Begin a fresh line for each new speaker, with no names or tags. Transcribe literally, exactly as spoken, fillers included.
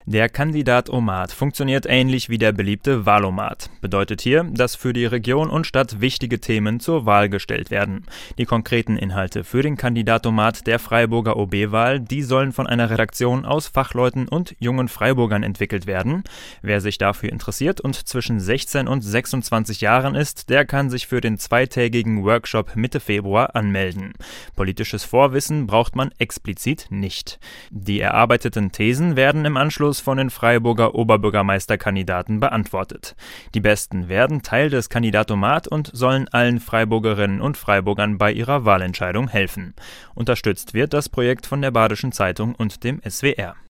Der Kandidat-O-Mat funktioniert ähnlich wie der beliebte Wahlomat. Bedeutet hier, dass für die Region und Stadt wichtige Themen zur Wahl gestellt werden. Die konkreten Inhalte für den Kandidat-O-Mat der Freiburger O B-Wahl, die sollen von einer Redaktion aus Fachleuten und jungen Freiburgern entwickelt werden. Wer sich dafür interessiert und zwischen sechzehn und sechsundzwanzig Jahren ist, der kann sich für den zweitägigen Workshop Mitte Februar anmelden. Politisches Vorwissen braucht man explizit nicht. Die erarbeiteten Thesen werden im Anschluss von den Freiburger Oberbürgermeisterkandidaten beantwortet. Die Besten werden Teil des Kandidat-O-Mat und sollen allen Freiburgerinnen und Freiburgern bei ihrer Wahlentscheidung helfen. Unterstützt wird das Projekt von der Badischen Zeitung und dem S W R.